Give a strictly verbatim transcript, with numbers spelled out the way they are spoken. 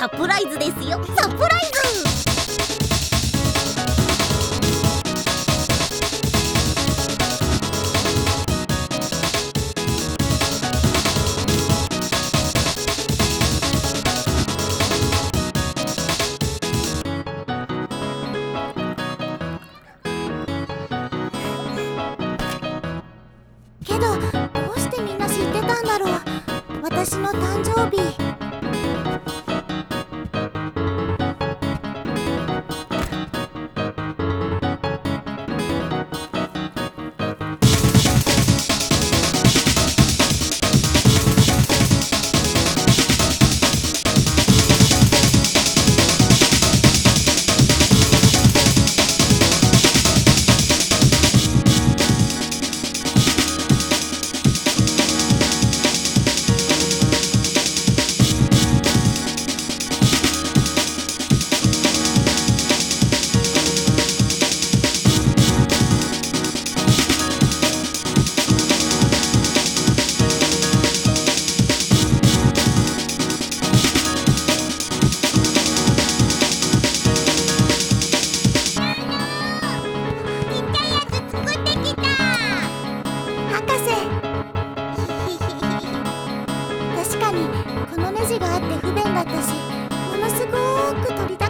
サプライズですよ、サプライズ。けど、どうしてみんな知ってたんだろう、私の誕生日。確かにこのネジがあって不便だったし、ものすごーく取りた